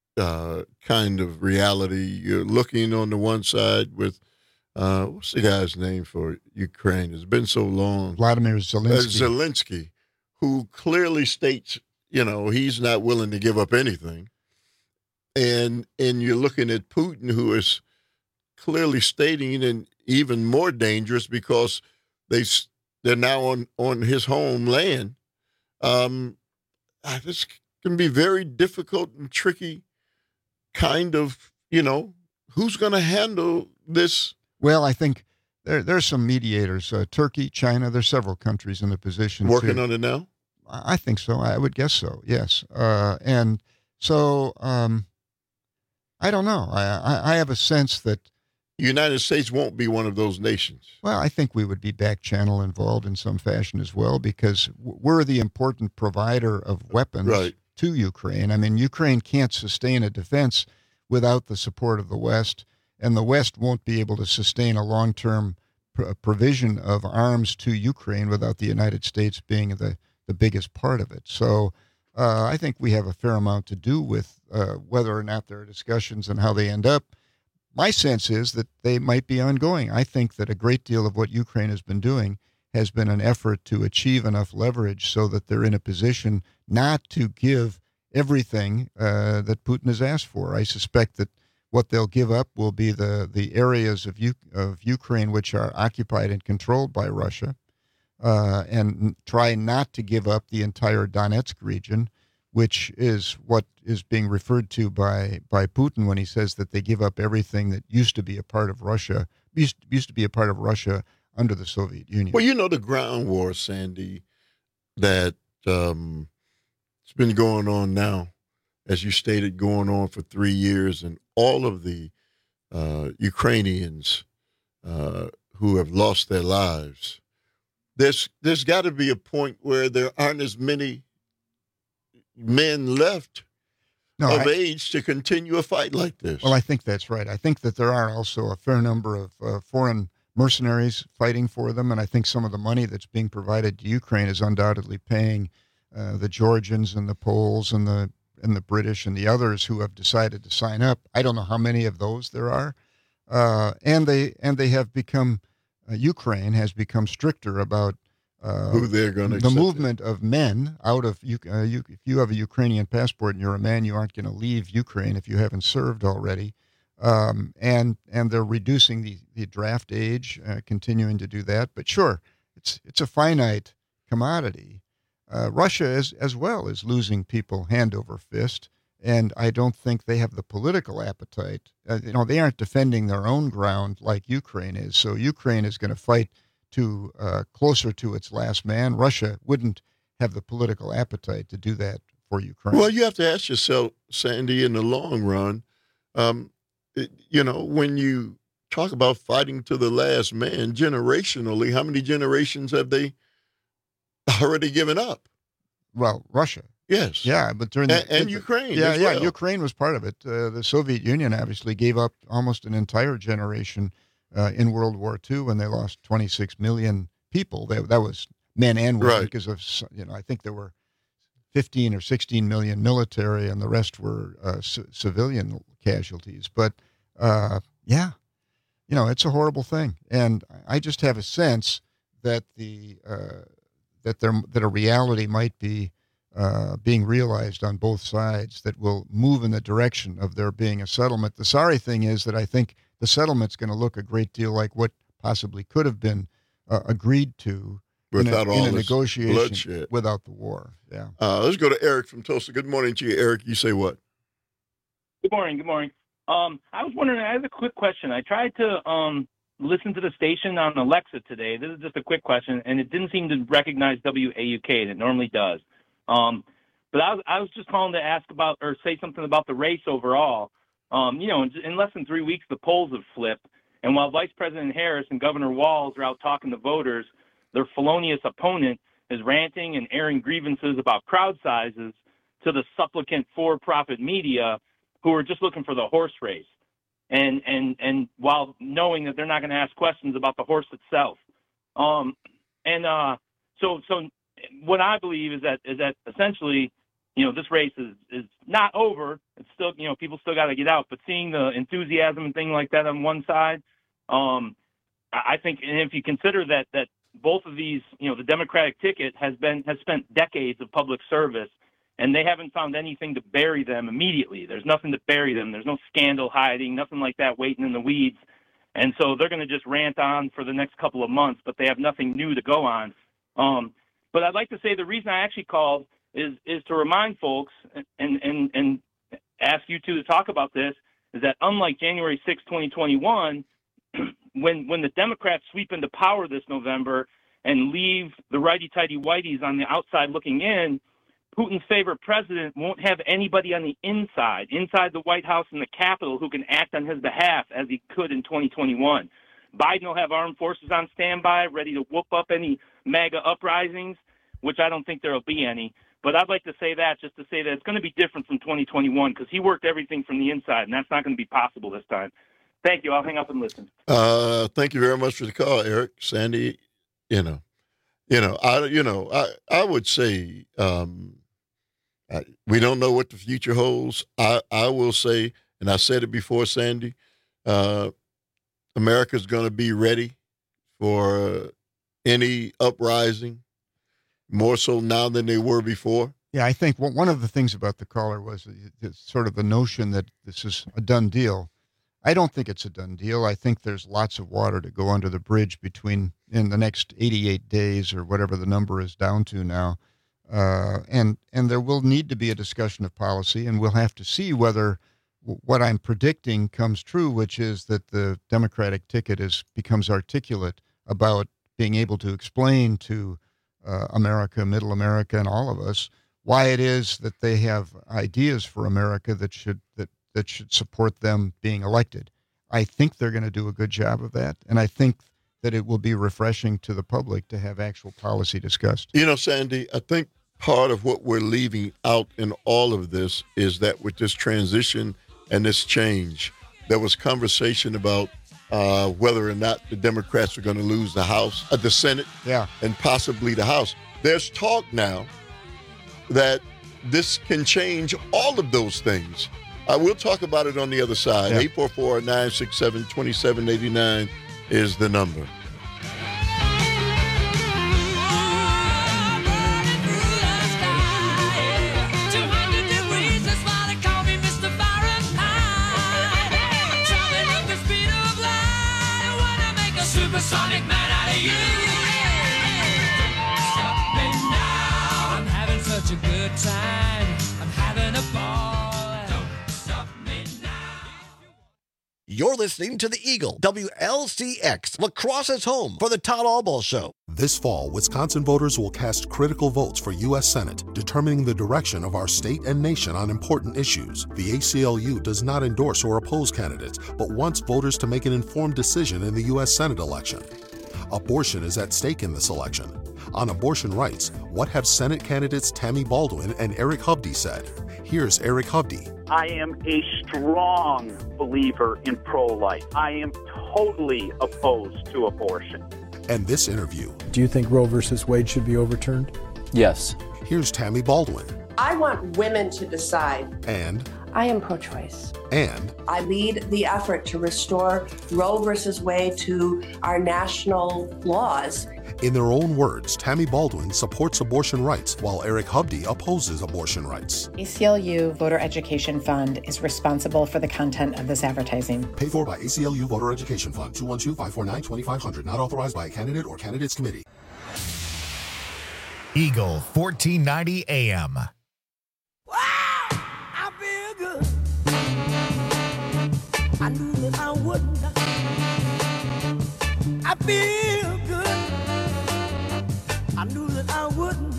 kind of reality, you're looking on the one side with, what's the guy's name for Ukraine? It's been so long. Vladimir Zelensky. Zelensky, who clearly states, he's not willing to give up anything. And you're looking at Putin, who is clearly stating, and even more dangerous because they're now on his homeland. This can be very difficult and tricky. Kind of, who's going to handle this? Well, I think there's some mediators. Turkey, China. There's several countries in the position Working on it now. I think so. I would guess so. Yes. And so. I don't know. I have a sense that the United States won't be one of those nations. Well, I think we would be back channel involved in some fashion as well, because we're the important provider of weapons to Ukraine. I mean, Ukraine can't sustain a defense without the support of the West, and the West won't be able to sustain a long-term provision of arms to Ukraine without the United States being the biggest part of it. So I think we have a fair amount to do with whether or not there are discussions and how they end up. My sense is that they might be ongoing. I think that a great deal of what Ukraine has been doing has been an effort to achieve enough leverage so that they're in a position not to give everything that Putin has asked for. I suspect that what they'll give up will be the areas of Ukraine which are occupied and controlled by Russia, and try not to give up the entire Donetsk region, which is what is being referred to by Putin when he says that they give up everything that used to be a part of Russia, used to be a part of Russia under the Soviet Union. Well, the ground war, Sandy, that it's been going on now, as you stated, going on for 3 years, and all of the Ukrainians who have lost their lives. There's got to be a point where there aren't as many men left of age to continue a fight like this. Well, I think that's right. I think that there are also a fair number of foreign mercenaries fighting for them, and I think some of the money that's being provided to Ukraine is undoubtedly paying the Georgians and the Poles and the British and the others who have decided to sign up. I don't know how many of those there are, and they have become. Ukraine has become stricter about who they're going to the movement of men out of if you have a Ukrainian passport and you're a man, you aren't going to leave Ukraine if you haven't served already, and they're reducing the draft age, continuing to do that. But sure, it's a finite commodity. Russia as well is losing people hand over fist, and I don't think they have the political appetite. They aren't defending their own ground like Ukraine is. So Ukraine is going to fight to closer to its last man. Russia wouldn't have the political appetite to do that for Ukraine. Well, you have to ask yourself, Sandy, in the long run, when you talk about fighting to the last man, generationally, how many generations have they already given up? Well, Russia. Yes. Yeah, but during and Ukraine. Yeah, as well. Ukraine was part of it. The Soviet Union obviously gave up almost an entire generation in World War II when they lost 26 million people. That was men and women because of, I think there were 15 or 16 million military and the rest were civilian casualties. But it's a horrible thing. And I just have a sense that that a reality might be being realized on both sides that will move in the direction of there being a settlement. The sorry thing is that I think the settlement's going to look a great deal like what possibly could have been agreed to without in a negotiation bloodshed. Without the war. Yeah. Let's go to Eric from Tulsa. Good morning to you, Eric. You say what? Good morning. Good morning. I was wondering, I have a quick question. I tried to listen to the station on Alexa today. This is just a quick question, and it didn't seem to recognize WAUK, and it normally does. But I was just calling to ask about or say something about the race overall. In less than 3 weeks, the polls have flipped. And while Vice President Harris and Governor Walz are out talking to voters, their felonious opponent is ranting and airing grievances about crowd sizes to the supplicant for-profit media who are just looking for the horse race. And while knowing that they're not going to ask questions about the horse itself. So what I believe is that essentially, this race is not over. It's still, people still got to get out. But seeing the enthusiasm and things like that on one side, I think, and if you consider that both of these, the Democratic ticket has spent decades of public service, and they haven't found anything to bury them immediately. There's nothing to bury them. There's no scandal hiding, nothing like that waiting in the weeds. And so they're going to just rant on for the next couple of months, but they have nothing new to go on. But I'd like to say the reason I actually called is to remind folks and ask you two to talk about this, is that unlike January 6, 2021, when the Democrats sweep into power this November and leave the righty-tighty-whities on the outside looking in, Putin's favorite president won't have anybody on the inside the White House and the Capitol, who can act on his behalf as he could in 2021. Biden will have armed forces on standby, ready to whoop up any MAGA uprisings, which I don't think there will be any. But I'd like to say that just to say that it's going to be different from 2021 because he worked everything from the inside, and that's not going to be possible this time. Thank you. I'll hang up and listen. Thank you very much for the call, Eric. Sandy, I would say we don't know what the future holds. I will say, and I said it before, Sandy, America's going to be ready for any uprising, more so now than they were before. Yeah, I think one of the things about the caller was sort of the notion that this is a done deal. I don't think it's a done deal. I think there's lots of water to go under the bridge in the next 88 days or whatever the number is down to now. And there will need to be a discussion of policy, and we'll have to see whether what I'm predicting comes true, which is that the Democratic ticket becomes articulate about being able to explain to America, Middle America, and all of us why it is that they have ideas for America that should support them being elected. I think they're going to do a good job of that, and I think that it will be refreshing to the public to have actual policy discussed. Sandy, I think part of what we're leaving out in all of this is that with this transition and this change, there was conversation about whether or not the Democrats are going to lose the House, the Senate, and possibly the House. There's talk now that this can change all of those things. We'll talk about it on the other side. 844-967-2789 is the number. Supersonic man out of you. Stop me now. I'm having such a good time. I'm having a ball. Don't stop me now. You're listening to the Eagle, WLCX, La Crosse's home for the Todd Albaugh Show. This fall, Wisconsin voters will cast critical votes for U.S. Senate, determining the direction of our state and nation on important issues. The ACLU does not endorse or oppose candidates, but wants voters to make an informed decision in the U.S. Senate election. Abortion is at stake in this election. On abortion rights, what have Senate candidates Tammy Baldwin and Eric Hovde said? Here's Eric Hovde. I am a strong believer in pro-life. I am totally opposed to abortion. And this interview. Do you think Roe versus Wade should be overturned? Yes. Here's Tammy Baldwin. I want women to decide. And I am pro-choice. And I lead the effort to restore Roe versus Wade to our national laws. in their own words, Tammy Baldwin supports abortion rights while Eric Hovde opposes abortion rights. ACLU Voter Education Fund is responsible for the content of this advertising. Paid for by ACLU Voter Education Fund, 212-549-2500, not authorized by a candidate or candidates committee. Eagle 1490 AM. I feel good. I knew that I wouldn't. I feel good. I knew that I wouldn't.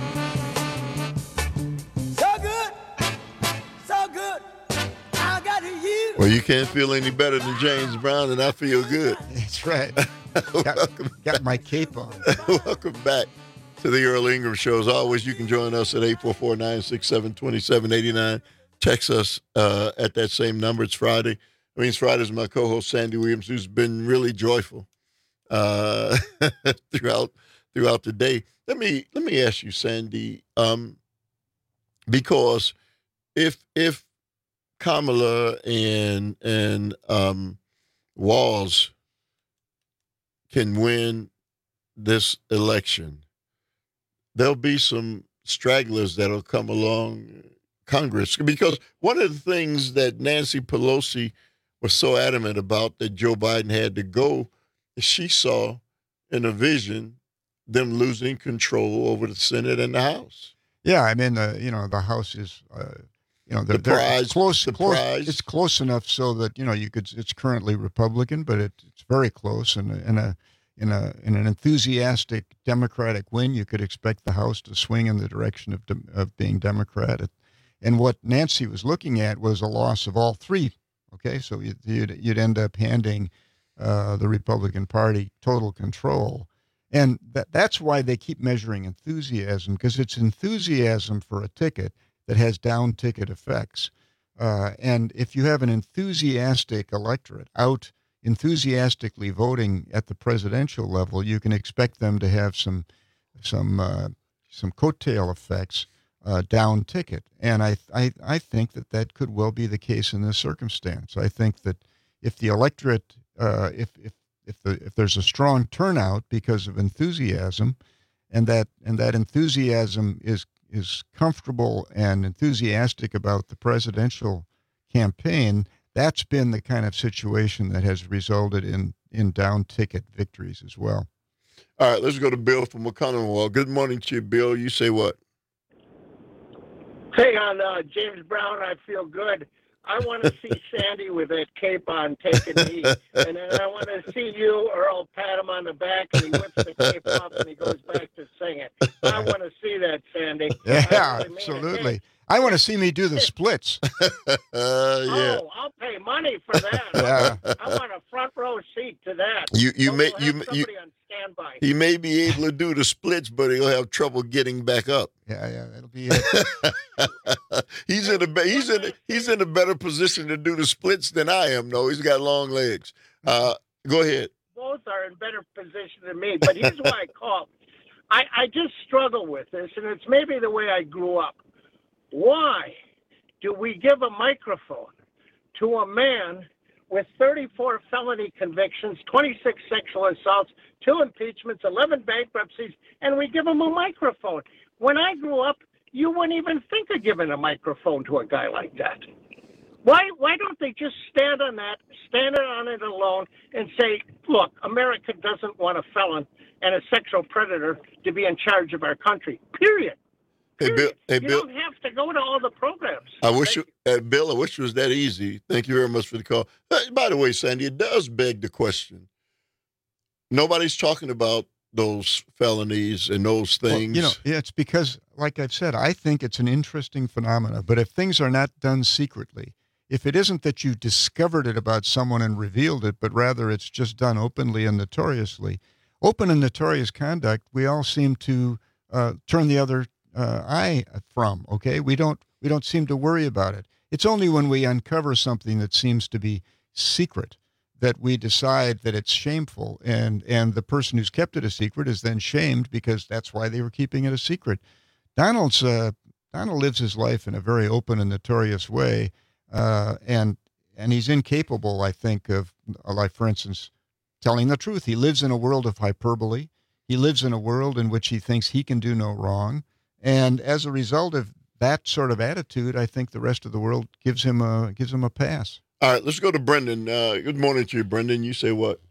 So good. So good. I got you. Well, you can't feel any better than James Brown, and I feel good. That's right. got my cape on. Welcome back to the Earl Ingram Show. As always, you can join us at 844-967-2789. Text us at that same number. It's Friday. I mean, it's Friday is my co-host, Sandy Williams, who's been really joyful throughout the day. Let me ask you, Sandy, because if Kamala and Walz can win this election, there'll be some stragglers that'll come along Congress. Because one of the things that Nancy Pelosi was so adamant about that Joe Biden had to go is she saw in a vision them losing control over the Senate and the House. Yeah, I mean, the House is, they're close. It's close enough so that it's currently Republican, but it's very close. And in an enthusiastic Democratic win, you could expect the House to swing in the direction of being Democrat. And what Nancy was looking at was a loss of all three. Okay, so you'd end up handing the Republican Party total control. And that's why they keep measuring enthusiasm, because it's enthusiasm for a ticket that has down ticket effects. And if you have an enthusiastic electorate out enthusiastically voting at the presidential level, you can expect them to have some coattail effects down ticket. And I think that could well be the case in this circumstance. I think that if the electorate, if there's a strong turnout because of enthusiasm, and that enthusiasm is comfortable and enthusiastic about the presidential campaign, that's been the kind of situation that has resulted in down ticket victories as well. All right, let's go to Bill from McConnell. Good morning to you, Bill. You say what? Hey, on James Brown, I feel good. I want to see Sandy with that cape on take a knee. And then I want to see you, Earl, pat him on the back, and he whips the cape off and he goes back to singing. I want to see that, Sandy. Yeah, absolutely. I want to see me do the splits. Yeah. Oh, I'll pay money for that. Yeah. I want a front row seat to that. Somebody on standby. He may be able to do the splits, but he'll have trouble getting back up. Yeah, that'll be it. He's in a better position to do the splits than I am, though. He's got long legs. Go ahead. Both are in better position than me, but here's why I called. I just struggle with this, and it's maybe the way I grew up. Why do we give a microphone to a man with 34 felony convictions, 26 sexual assaults, 2 impeachments, 11 bankruptcies, and we give him a microphone? When I grew up, you wouldn't even think of giving a microphone to a guy like that. Why don't they just stand on it alone and say, look, America doesn't want a felon and a sexual predator to be in charge of our country, period. Period. Hey, you Bill. don't have to go to all the programs. I wish, Bill, I wish it was that easy. Thank you very much for the call. By the way, Sandy, it does beg the question. Nobody's talking about those felonies and those things. Well, it's because, like I've said, I think it's an interesting phenomena. But if things are not done secretly, if it isn't that you discovered it about someone and revealed it, but rather it's just done openly and notoriously, open and notorious conduct, we all seem to turn the other eye from. Okay, we don't seem to worry about it. It's only when we uncover something that seems to be secret that we decide that it's shameful, and the person who's kept it a secret is then shamed because that's why they were keeping it a secret. Donald lives his life in a very open and notorious way, and he's incapable, I think, of, like, for instance, telling the truth. He lives in a world of hyperbole. He lives in a world in which he thinks he can do no wrong, and as a result of that sort of attitude, I think the rest of the world gives him a pass. All right, let's go to Brendan. Good morning to you, Brendan. You say what?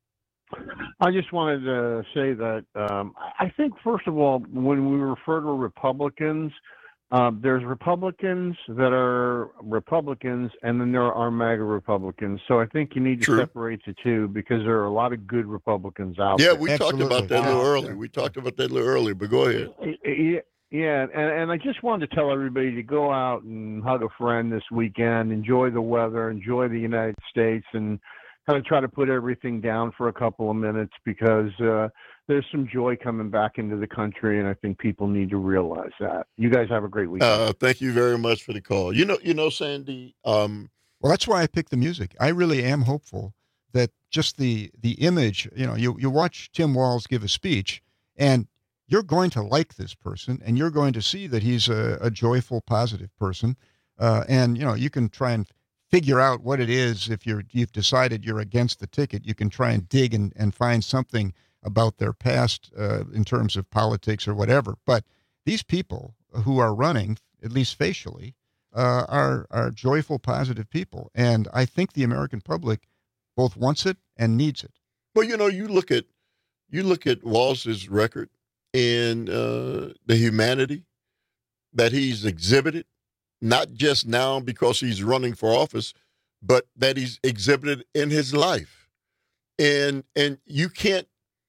I just wanted to say that I think, first of all, when we refer to Republicans, there's Republicans that are Republicans, and then there are MAGA Republicans. So I think you need to separate the two because there are a lot of good Republicans out there. Yeah, we talked about that a little earlier. We talked about that a little earlier, but go ahead. Yeah, and I just wanted to tell everybody to go out and hug a friend this weekend, enjoy the weather, enjoy the United States, and kind of try to put everything down for a couple of minutes because there's some joy coming back into the country, and I think people need to realize that. You guys have a great weekend. Thank you very much for the call. You know, Sandy. Well, that's why I picked the music. I really am hopeful that just the image. You watch Tim Walz give a speech, and you're going to like this person, and you're going to see that he's a joyful, positive person. And you can try and figure out what it is. If you've decided you're against the ticket, you can try and dig and find something about their past in terms of politics or whatever. But these people who are running, at least facially, are joyful, positive people. And I think the American public both wants it and needs it. Well, you look at Walz's record and the humanity that he's exhibited, not just now because he's running for office, but that he's exhibited in his life. And you can't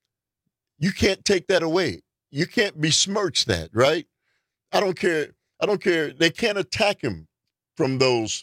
take that away. You can't besmirch that, right? I don't care. They can't attack him from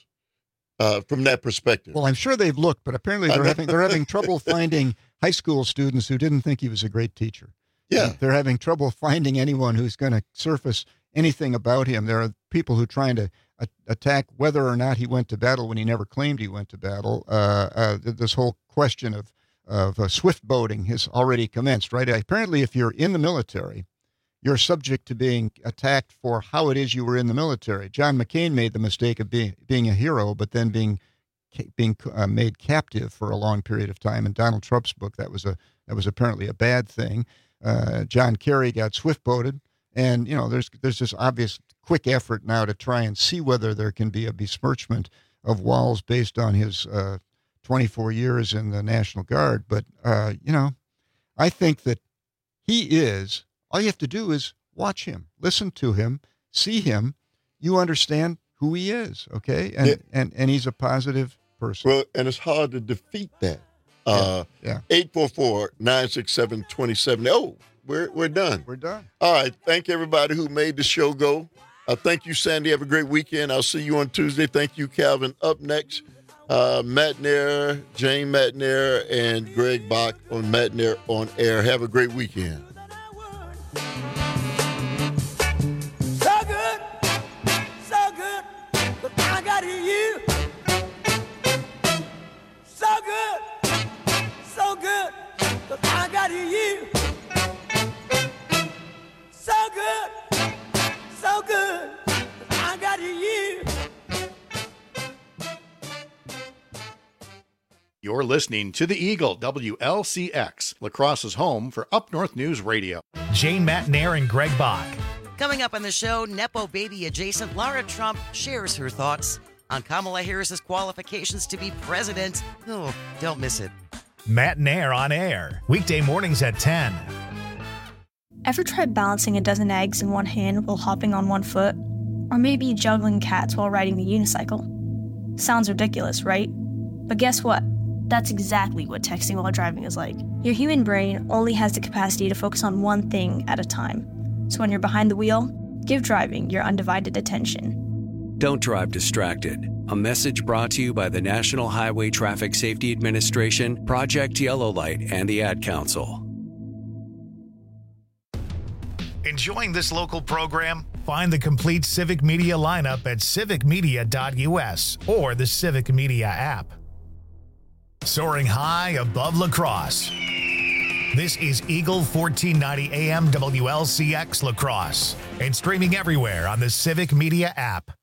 that perspective. Well, I'm sure they've looked, but apparently they're having trouble finding high school students who didn't think he was a great teacher. Yeah. They're having trouble finding anyone who's going to surface anything about him. There are people who are trying to attack whether or not he went to battle when he never claimed he went to battle. This whole question of swift boating has already commenced, right? Apparently, if you're in the military, you're subject to being attacked for how it is you were in the military. John McCain made the mistake of being a hero, but then being made captive for a long period of time. In Donald Trump's book, that was apparently a bad thing. John Kerry got swift-boated, and there's this obvious quick effort now to try and see whether there can be a besmirchment of Walz based on his 24 years in the National Guard. But I think that he is. All you have to do is watch him, listen to him, see him. You understand who he is, okay? And he's a positive person. Well, and it's hard to defeat that. 844-967-2070. Oh, we're done. We're done. All right. Thank everybody who made the show go. Thank you, Sandy. Have a great weekend. I'll see you on Tuesday. Thank you, Calvin. Up next, Matt Nair, Jane Matt Nair, and Greg Bach on Matt Nair on Air. Have a great weekend. So good, but I got you. So good, but I got you. So good, but I got you. You're listening to The Eagle, WLCX, La Crosse's home for Up North News Radio. Jane Matt Nair and Greg Bach. Coming up on the show, Nepo baby adjacent Lara Trump shares her thoughts on Kamala Harris's qualifications to be president. Oh, don't miss it. Matt Nair on Air, weekday mornings at 10. Ever tried balancing a dozen eggs in one hand while hopping on one foot? Or maybe juggling cats while riding the unicycle? Sounds ridiculous, right? But guess what? That's exactly what texting while driving is like. Your human brain only has the capacity to focus on one thing at a time. So when you're behind the wheel, give driving your undivided attention. Don't drive distracted. A message brought to you by the National Highway Traffic Safety Administration, Project Yellow Light, and the Ad Council. Enjoying this local program? Find the complete Civic Media lineup at civicmedia.us or the Civic Media app. Soaring high above La Crosse. This is Eagle 1490 AM WLCX La Crosse and streaming everywhere on the Civic Media app.